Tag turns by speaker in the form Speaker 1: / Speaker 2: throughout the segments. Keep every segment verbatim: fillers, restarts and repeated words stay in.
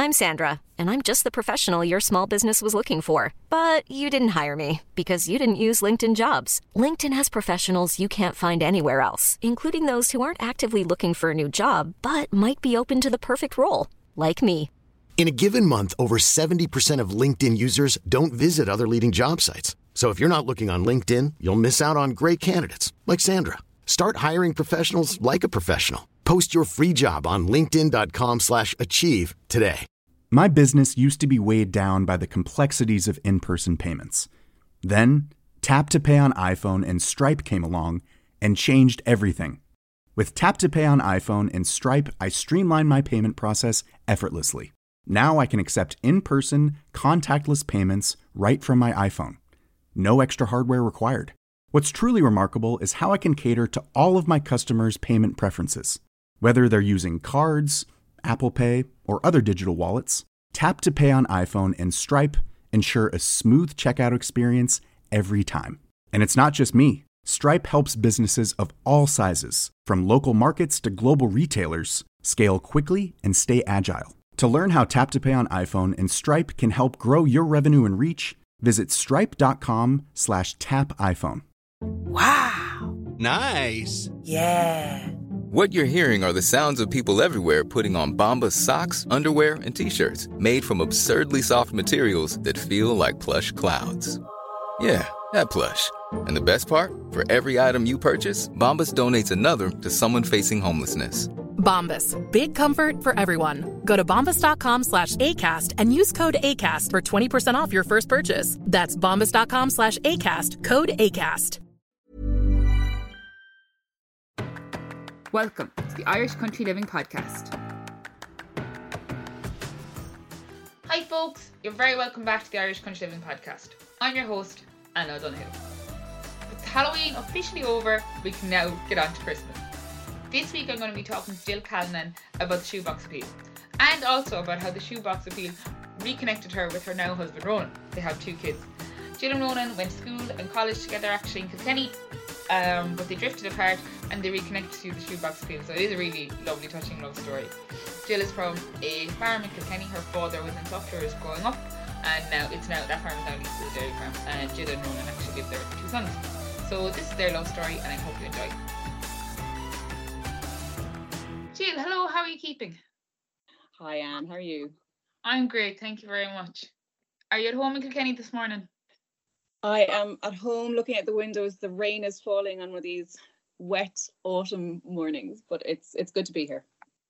Speaker 1: I'm Sandra, and I'm just the professional your small business was looking for. But you didn't hire me because you didn't use LinkedIn Jobs. LinkedIn has professionals you can't find anywhere else, including those who aren't actively looking for a new job, but might be open to the perfect role, like me.
Speaker 2: In a given month, over seventy percent of LinkedIn users don't visit other leading job sites. So if you're not looking on LinkedIn, you'll miss out on great candidates like Sandra. Start hiring professionals like a professional. Post your free job on linkedin.com slash achieve today.
Speaker 3: My business used to be weighed down by the complexities of in-person payments. Then, Tap to Pay on iPhone and Stripe came along and changed everything. With Tap to Pay on iPhone and Stripe, I streamlined my payment process effortlessly. Now I can accept in-person, contactless payments right from my iPhone. No extra hardware required. What's truly remarkable is how I can cater to all of my customers' payment preferences. Whether they're using cards, Apple Pay, or other digital wallets, Tap to Pay on iPhone and Stripe ensure a smooth checkout experience every time. And it's not just me. Stripe helps businesses of all sizes, from local markets to global retailers, scale quickly and stay agile. To learn how Tap to Pay on iPhone and Stripe can help grow your revenue and reach, visit stripe.com slash tap iPhone.
Speaker 4: Wow.
Speaker 5: Nice.
Speaker 4: Yeah.
Speaker 6: What you're hearing are the sounds of people everywhere putting on Bombas socks, underwear, and T-shirts made from absurdly soft materials that feel like plush clouds. Yeah, that plush. And the best part? For every item you purchase, Bombas donates another to someone facing homelessness.
Speaker 7: Bombas. Big comfort for everyone. Go to bombas.com slash ACAST and use code ACAST for twenty percent off your first purchase. That's bombas.com slash ACAST. Code ACAST.
Speaker 8: Welcome to the Irish Country Living Podcast. Hi folks, you're very welcome back to the Irish Country Living Podcast. I'm your host, Anna O'Donoghue. With Halloween officially over, we can now get on to Christmas. This week I'm going to be talking to Jill Callanan about the shoebox appeal, and also about how the shoebox appeal reconnected her with her now husband Ronan. They have two kids. Jill and Ronan went to school and college together actually in Kilkenny, um, but they drifted apart and they reconnected through the shoebox appeal, so it is a really lovely, touching love story. Jill is from a farm in Kilkenny. Her father was in Softwares growing up, and now it's now that farm is now leased to the dairy farm, and Jill and Ronan actually live there with two sons. So this is their love story, and I hope you enjoy. Jill, hello, how are you keeping?
Speaker 9: Hi Anne, how are you?
Speaker 8: I'm great, thank you very much. Are you at home in Kilkenny this morning?
Speaker 9: I am at home looking at the windows. The rain is falling on one of these wet autumn mornings, but it's it's good to be here.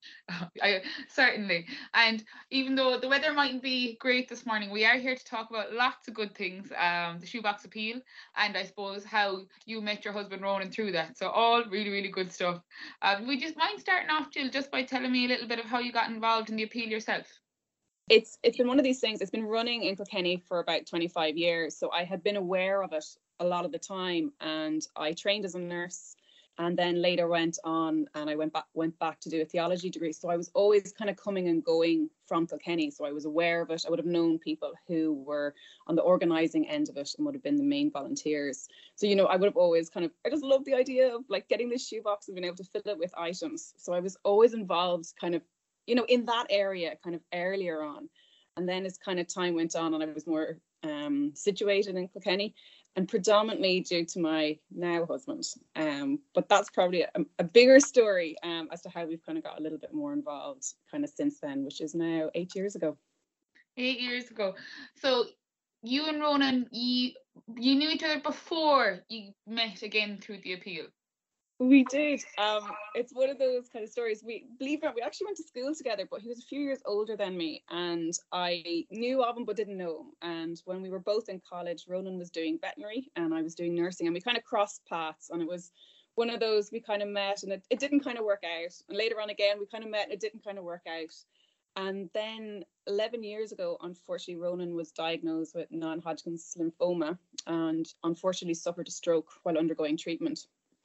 Speaker 8: I, certainly. And even though the weather mightn't be great this morning, we are here to talk about lots of good things. Um, the shoebox appeal, and I suppose how you met your husband Ronan through that. So all really, really good stuff. Um, we just mind starting off, Jill, just by telling me a little bit of how you got involved in the appeal yourself.
Speaker 9: It's it's been one of these things. It's been running in Kilkenny for about twenty-five years, so I had been aware of it a lot of the time, and I trained as a nurse. And then later went on and I went back went back to do a theology degree. So I was always kind of coming and going from Kilkenny. So I was aware of it. I would have known people who were on the organising end of it and would have been the main volunteers. So, you know, I would have always kind of, I just love the idea of like getting this shoebox and being able to fill it with items. So I was always involved kind of, you know, in that area kind of earlier on. And then as kind of time went on and I was more um, situated in Kilkenny, and predominantly due to my now husband. Um, but that's probably a, a bigger story um, as to how we've kind of got a little bit more involved kind of since then, which is now eight years ago.
Speaker 8: Eight years ago. So you and Ronan, you, you knew each other before you met again through the appeal.
Speaker 9: We did. Um, it's one of those kind of stories. We believe it or not, we actually went to school together, but he was a few years older than me, and I knew of him but didn't know him. And when we were both in college, Ronan was doing veterinary and I was doing nursing, and we kind of crossed paths. And it was one of those, we kind of met and it, it didn't kind of work out. And later on again, we kind of met and it didn't kind of work out. And then eleven years ago, unfortunately, Ronan was diagnosed with non-Hodgkin's lymphoma and unfortunately suffered a stroke while undergoing treatment.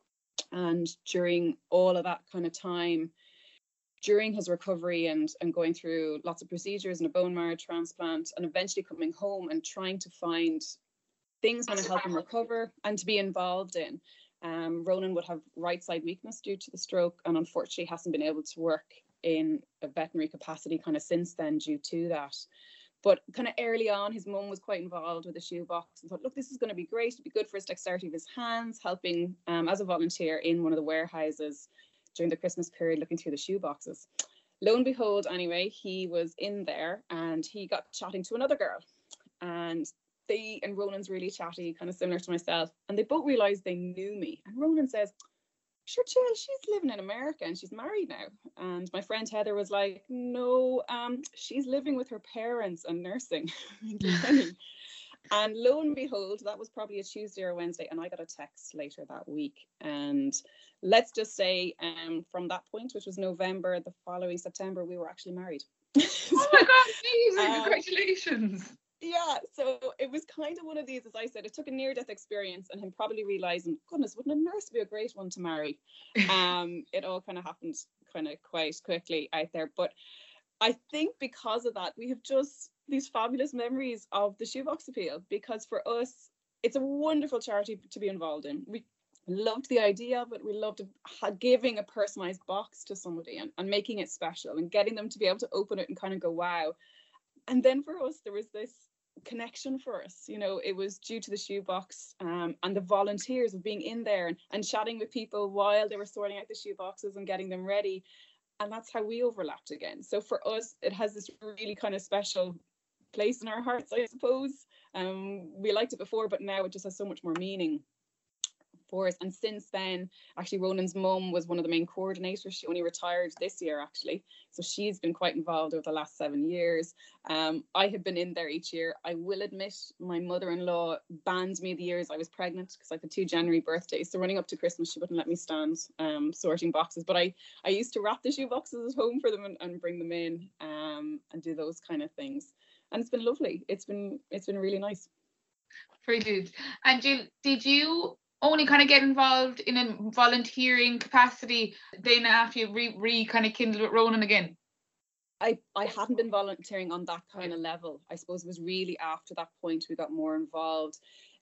Speaker 9: And during all of that kind of time, during his recovery and, and going through lots of procedures and a bone marrow transplant and eventually coming home and trying to find things going to help him recover and to be involved in, um, Ronan would have right side weakness due to the stroke and unfortunately hasn't been able to work in a veterinary capacity kind of since then due to that. But kind of early on, his mum was quite involved with the shoebox and thought, look, this is going to be great. It'd be good for his dexterity of his hands, helping um, as a volunteer in one of the warehouses during the Christmas period, looking through the shoeboxes. Lo and behold, anyway, he was in there and he got chatting to another girl. And they, and Ronan's really chatty, kind of similar to myself. And they both realised they knew me. And Ronan says, sure, Jill, she's living in America and she's married now. And my friend Heather was like, no, um, she's living with her parents and nursing. And lo and behold, that was probably a Tuesday or a Wednesday, and I got a text later that week. And let's just say um, from that point, which was November, the following September, we were actually married.
Speaker 8: Oh my God, amazing,
Speaker 9: um,
Speaker 8: congratulations.
Speaker 9: Yeah, so it was kind of one of these, as I said, it took a near-death experience and him probably realising, goodness, wouldn't a nurse be a great one to marry? Um, it all kind of happened kind of quite quickly out there. But I think because of that, we have just these fabulous memories of the Shoebox Appeal, because for us, it's a wonderful charity to be involved in. We loved the idea of it. We loved giving a personalised box to somebody and, and making it special and getting them to be able to open it and kind of go, wow. And then for us, there was this connection for us, you know, it was due to the shoebox um, and the volunteers of being in there and, and chatting with people while they were sorting out the shoeboxes and getting them ready. And that's how we overlapped again. So for us, it has this really kind of special place in our hearts, I suppose. Um, we liked it before, but now it just has so much more meaning for us. And since then, actually, Ronan's mum was one of the main coordinators. She only retired this year, actually. So she's been quite involved over the last seven years. Um, I have been in there each year. I will admit, my mother-in-law banned me the years I was pregnant because I had two January birthdays. So running up to Christmas, she wouldn't let me stand um, sorting boxes. But I, I used to wrap the shoe boxes at home for them and, and bring them in um, and do those kind of things. And it's been lovely. It's been it's been really nice.
Speaker 8: Very good. And Jill, did you only kind of get involved in a volunteering capacity then after you re, re kind of kindled with Ronan again?
Speaker 9: I, I hadn't been volunteering on that kind of level. I suppose it was really after that point we got more involved.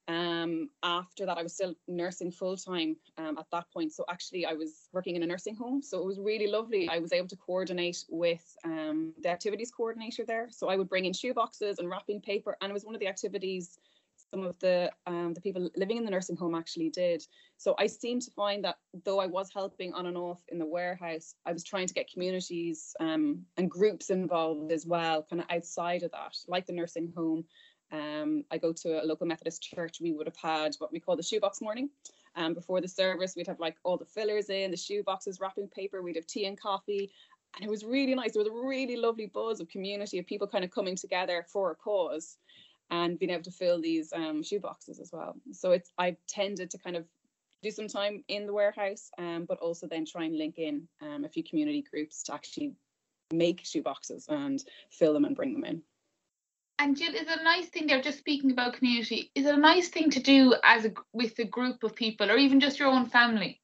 Speaker 9: Um, after that, I was still nursing full time um, at that point. So actually I was working in a nursing home. So it was really lovely. I was able to coordinate with um, the activities coordinator there. So I would bring in shoe boxes and wrapping paper. And it was one of the activities some of the um, the people living in the nursing home actually did. So I seemed to find that though I was helping on and off in the warehouse, I was trying to get communities um, and groups involved as well, kind of outside of that, like the nursing home. Um, I go to a local Methodist church. We would have had what we call the shoebox morning. Um, before the service, we'd have like all the fillers in, the shoe boxes, wrapping paper, we'd have tea and coffee. And it was really nice. There was a really lovely buzz of community, of people kind of coming together for a cause and being able to fill these um, shoe boxes as well. So it's I've tended to kind of do some time in the warehouse, um, but also then try and link in um, a few community groups to actually make shoe boxes and fill them and bring them in.
Speaker 8: And Jill, is it a nice thing there, just speaking about community, is it a nice thing to do as a, with a group of people or even just your own family?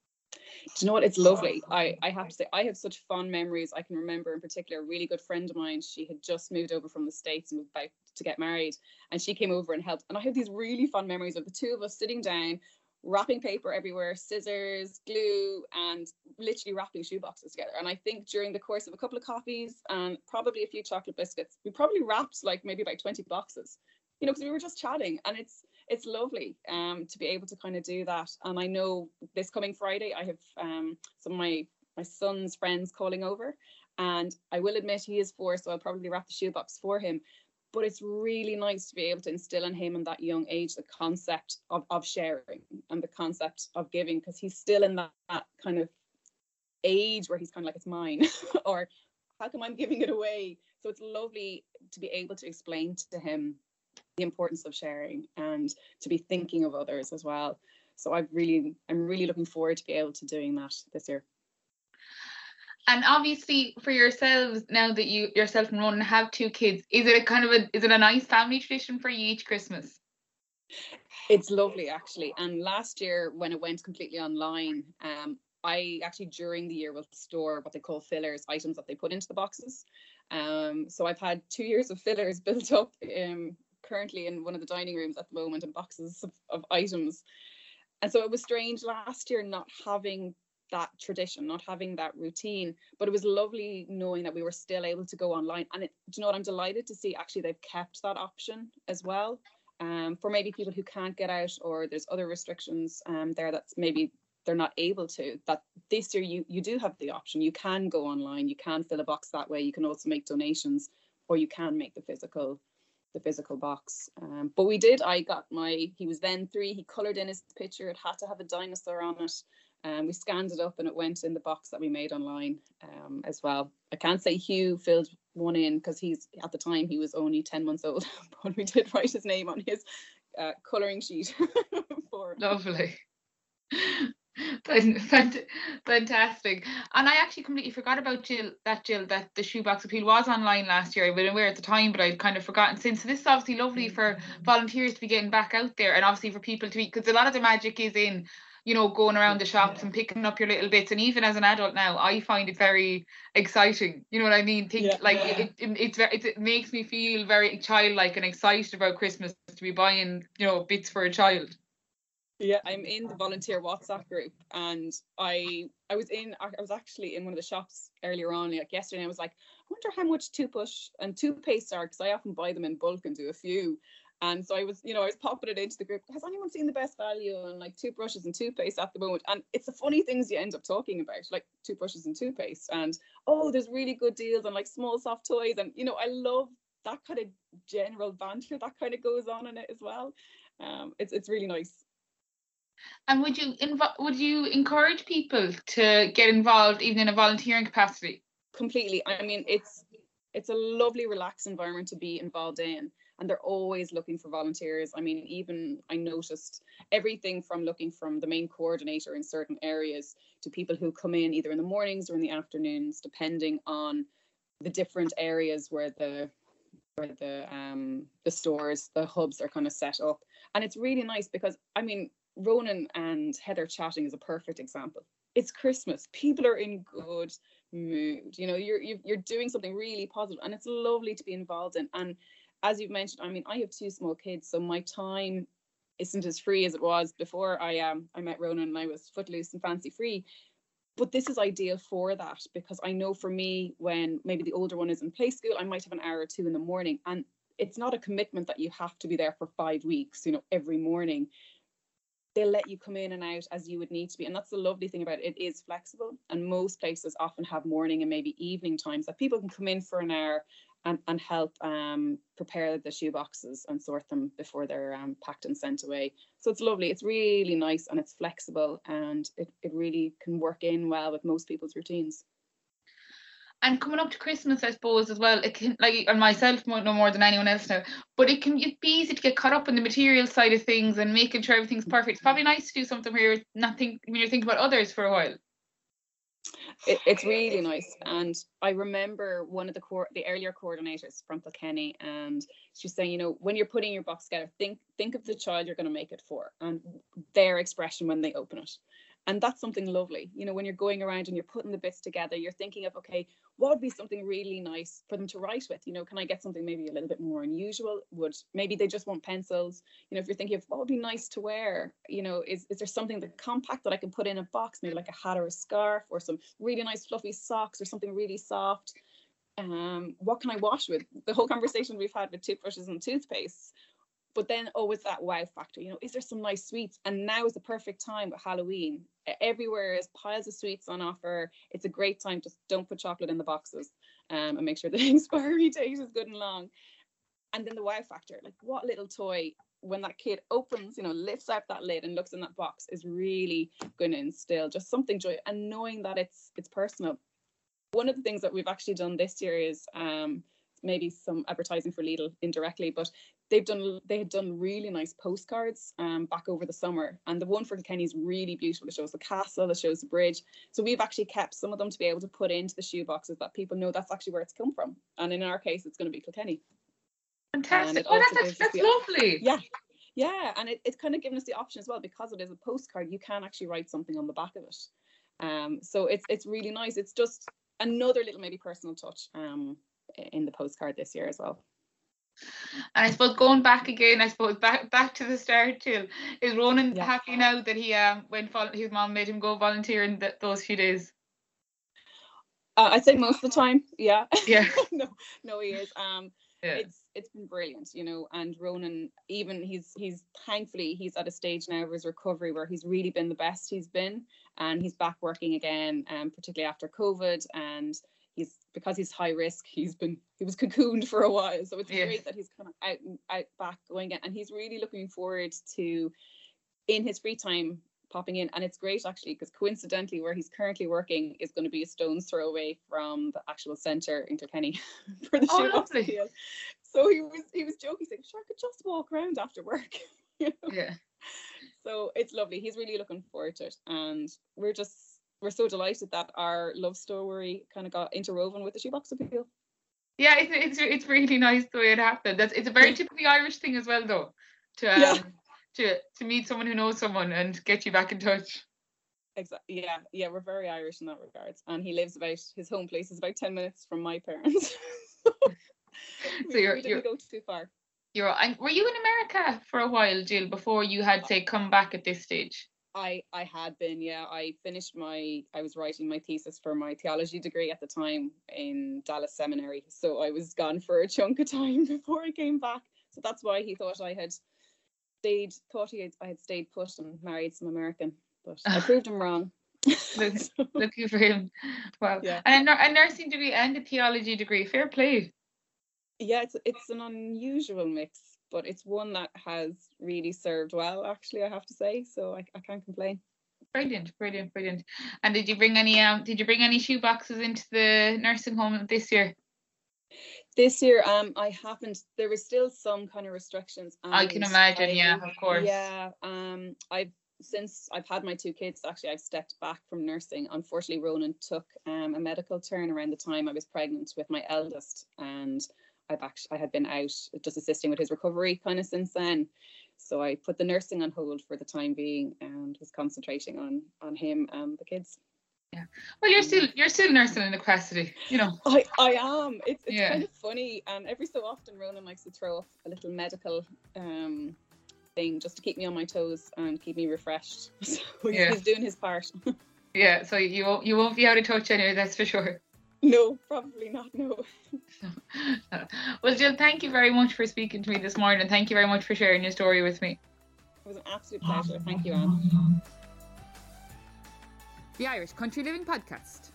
Speaker 9: Do you know what? It's lovely. I, I have to say, I have such fond memories. I can remember in particular, a really good friend of mine, she had just moved over from the States and was about to get married. And she came over and helped. And I have these really fond memories of the two of us sitting down, wrapping paper everywhere, scissors, glue, and literally wrapping shoe boxes together. And I think during the course of a couple of coffees and probably a few chocolate biscuits, we probably wrapped like maybe about twenty boxes, you know, because we were just chatting. And it's it's lovely um, to be able to kind of do that. And I know this coming Friday, I have um, some of my, my son's friends calling over. And I will admit he is four, so I'll probably wrap the shoebox for him. But it's really nice to be able to instill in him in that young age the concept of, of sharing and the concept of giving, because he's still in that, that kind of age where he's kind of like, it's mine, or how come I'm giving it away? So it's lovely to be able to explain to him the importance of sharing and to be thinking of others as well. So I've really, I'm really looking forward to be able to doing that this year.
Speaker 8: And obviously for yourselves, now that you yourself and Ronan have two kids, is it a kind of a is it a nice family tradition for you each Christmas?
Speaker 9: It's lovely actually. And last year when it went completely online, um, I actually during the year will store what they call fillers, items that they put into the boxes. Um, so I've had two years of fillers built up um, currently in one of the dining rooms at the moment, and boxes of, of items. And so it was strange last year not having that tradition, not having that routine. But it was lovely knowing that we were still able to go online. And it, do you know what, I'm delighted to see actually they've kept that option as well. Um, for maybe people who can't get out, or there's other restrictions um, there that's maybe they're not able to, that this year you, you do have the option. You can go online, you can fill a box that way. You can also make donations, or you can make the physical the physical box. Um, but we did, I got my, he was then three, he coloured in his picture. It had to have a dinosaur on it. Um, we scanned it up and it went in the box that we made online um, as well. I can't say Hugh filled one in because he's, at the time, he was only ten months old, but we did write his name on his uh, colouring sheet. for him.
Speaker 8: Lovely. Fantastic. And I actually completely forgot about Jill, that Jill, that the shoebox appeal was online last year. I wasn't aware at the time, but I'd kind of forgotten since. So this is obviously lovely for volunteers to be getting back out there, and obviously for people to eat, because a lot of the magic is in, you know, going around the shops and picking up your little bits. And even as an adult now, I find it very exciting. You know what I mean? Think yeah, like yeah. It, it, it's very, it, it makes me feel very childlike and excited about Christmas to be buying, you know, bits for a child.
Speaker 9: Yeah, I'm in the volunteer WhatsApp group, and I I was in I was actually in one of the shops earlier on, like yesterday, and I was like, I wonder how much toothbrush and toothpaste are, because I often buy them in bulk and do a few. And so I was, you know, I was popping it into the group. Has anyone seen the best value on like toothbrushes and toothpaste at the moment? And it's the funny things you end up talking about, like toothbrushes and toothpaste, and oh, there's really good deals on like small soft toys, and you know, I love that kind of general banter that kind of goes on in it as well. Um, it's it's really nice.
Speaker 8: And would you inv- would you encourage people to get involved even in a volunteering capacity?
Speaker 9: Completely. I mean, it's it's a lovely, relaxed environment to be involved in, and they're always looking for volunteers. I mean, even I noticed everything from looking from the main coordinator in certain areas to people who come in either in the mornings or in the afternoons, depending on the different areas where the where the um the stores, the hubs are kind of set up. And it's really nice because, I mean, Ronan and Heather chatting is a perfect example. It's Christmas. People are in good mood. You know, you're you're doing something really positive, and it's lovely to be involved in. And as you've mentioned, I mean, I have two small kids, so my time isn't as free as it was before I um I met Ronan and I was footloose and fancy free. But this is ideal for that, because I know for me, when maybe the older one is in play school, I might have an hour or two in the morning, and it's not a commitment that you have to be there for five weeks, you know, every morning. They'll let you come in and out as you would need to be. And that's the lovely thing about it. It is flexible. And most places often have morning and maybe evening times that people can come in for an hour and, and help um, prepare the shoe boxes and sort them before they're um, packed and sent away. So it's lovely. It's really nice, and it's flexible, and it, it really can work in well with most people's routines.
Speaker 8: And coming up to Christmas, I suppose, as well, it can, like, and myself no more than anyone else now, but it can be easy to get caught up in the material side of things and making sure everything's perfect. It's probably nice to do something where you're not think, when you're thinking about others for a while.
Speaker 9: It, it's really nice. And I remember one of the co- the earlier coordinators from Kilkenny, and she's saying, you know, when you're putting your box together, think think of the child you're going to make it for and their expression when they open it. And that's something lovely. You know, when you're going around and you're putting the bits together, you're thinking of, okay, what would be something really nice for them to write with? You know, can I get something maybe a little bit more unusual? Would maybe they just want pencils? You know, if you're thinking of what would be nice to wear, you know, is, is there something that compact that I can put in a box, maybe like a hat or a scarf, or some really nice fluffy socks, or something really soft? Um, what can I wash with? The whole conversation we've had with toothbrushes and toothpaste. But then, oh, it's that wow factor, you know, is there some nice sweets? And now is the perfect time with Halloween. Everywhere is piles of sweets on offer. It's a great time. Just don't put chocolate in the boxes um, and make sure the expiry date is good and long. And then the wow factor, like what little toy, when that kid opens, you know, lifts out that lid and looks in that box, is really going to instill just something joy, and knowing that it's it's personal. One of the things that we've actually done this year is um, maybe some advertising for Lidl indirectly, but they've done they had done really nice postcards um back over the summer, and the one for Kilkenny is really beautiful. It shows the castle, it shows the bridge, so we've actually kept some of them to be able to put into the shoe boxes that people know that's actually where it's come from, and in our case it's going to be Kilkenny.
Speaker 8: Fantastic. Oh, that's, that's lovely.
Speaker 9: Yeah, yeah, and it, it's kind of given us the option as well, because it is a postcard, you can actually write something on the back of it. Um so it's it's really nice. It's just another little maybe personal touch um in the postcard this year as well.
Speaker 8: And I suppose going back again, I suppose back back to the start, Jill, is Ronan
Speaker 9: Yeah.
Speaker 8: happy now that he um went vol- his mom made him go volunteer in th- those few days?
Speaker 9: Uh, I'd say most of the time, yeah.
Speaker 8: Yeah.
Speaker 9: no, no, he is. Um,
Speaker 8: Yeah.
Speaker 9: it's it's been brilliant, you know. And Ronan, even he's he's thankfully he's at a stage now of his recovery where he's really been the best he's been, and he's back working again, um, particularly after COVID. And he's because he's high risk, he's been he was cocooned for a while, so it's
Speaker 8: Yes.
Speaker 9: great that he's kind of out and out back going again, and he's really looking forward to in his free time popping in. And it's great actually because coincidentally where he's currently working is going to be a stone's throw away from the actual centre in Kilkenny for the
Speaker 8: Oh,
Speaker 9: shoebox
Speaker 8: lovely.
Speaker 9: appeal. So he was he was joking, saying, "Sure, I could just walk around after work." You know?
Speaker 8: Yeah.
Speaker 9: So it's lovely. He's really looking forward to it, and we're just we're so delighted that our love story kind of got interwoven with the shoebox appeal.
Speaker 8: Yeah, it's it's it's really nice the way it happened. That's it's a very typically Irish thing as well, though, to um,
Speaker 9: Yeah.
Speaker 8: to to meet someone who knows someone and get you back in touch.
Speaker 9: Exactly. Yeah, yeah, we're very Irish in that regard. And he lives about his home place is about ten minutes from my parents. we,
Speaker 8: So you're-
Speaker 9: we didn't
Speaker 8: you're-
Speaker 9: go too far.
Speaker 8: You're and were you in America for a while, Jill, before you had say come back at this stage?
Speaker 9: I I had been, yeah. I finished my I was writing my thesis for my theology degree at the time in Dallas Seminary. So I was gone for a chunk of time before I came back. So that's why he thought I had stayed thought he had, I had stayed put and married some American. But I proved him wrong.
Speaker 8: Look,
Speaker 9: So,
Speaker 8: Lucky for him. Wow.
Speaker 9: Yeah.
Speaker 8: And a, nur- a nursing degree and a theology degree. Fair play.
Speaker 9: yeah, it's it's an unusual mix, but it's one that has really served well, actually, I have to say. So I, I can't complain.
Speaker 8: Brilliant, brilliant, brilliant. And did you bring any um did you bring any shoe boxes into the nursing home this year?
Speaker 9: This year, um, I haven't. There was still some kind of restrictions.
Speaker 8: I can
Speaker 9: and
Speaker 8: imagine,
Speaker 9: I-
Speaker 8: yeah, of course.
Speaker 9: Yeah, um, I've since I've had my two kids. Actually, I've stepped back from nursing. Unfortunately, Ronan took um, a medical turn around the time I was pregnant with my eldest, and I've actually I had been out just assisting with his recovery kind of since then. So I put the nursing on hold for the time being and was concentrating on on him and the kids.
Speaker 8: Well, you're still you're still nursing in capacity, you know.
Speaker 9: I, I am. It's, it's
Speaker 8: Yeah.
Speaker 9: kind of funny, and every so often Ronan likes to throw up a little medical um thing just to keep me on my toes and keep me refreshed. So he's,
Speaker 8: Yeah.
Speaker 9: he's doing his part.
Speaker 8: Yeah, so you won't you won't be out of touch anyway, that's for sure.
Speaker 9: No, probably not. No.
Speaker 8: Well, Jill, thank you very much for speaking to me this morning, and thank you very much for sharing your story with me.
Speaker 9: It was an absolute pleasure. Thank you, Anne.
Speaker 8: The Irish Country Living Podcast.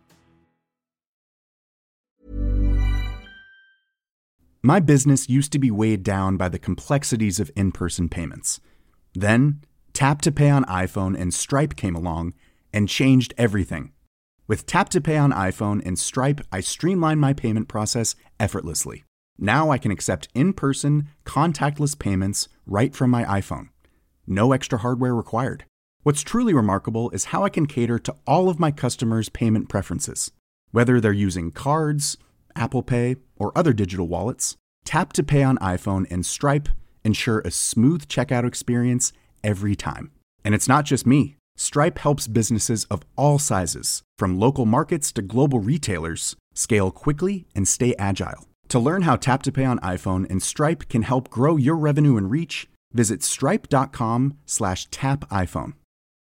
Speaker 3: My business used to be weighed down by the complexities of in-person payments. Then, Tap to Pay on iPhone and Stripe came along and changed everything. With Tap to Pay on iPhone and Stripe, I streamlined my payment process effortlessly. Now I can accept in-person, contactless payments right from my iPhone. No extra hardware required. What's truly remarkable is how I can cater to all of my customers' payment preferences. Whether they're using cards, Apple Pay, or other digital wallets, Tap to Pay on iPhone and Stripe ensure a smooth checkout experience every time. And it's not just me. Stripe helps businesses of all sizes, from local markets to global retailers, scale quickly and stay agile. To learn how Tap to Pay on iPhone and Stripe can help grow your revenue and reach, visit stripe.com slash tap iPhone.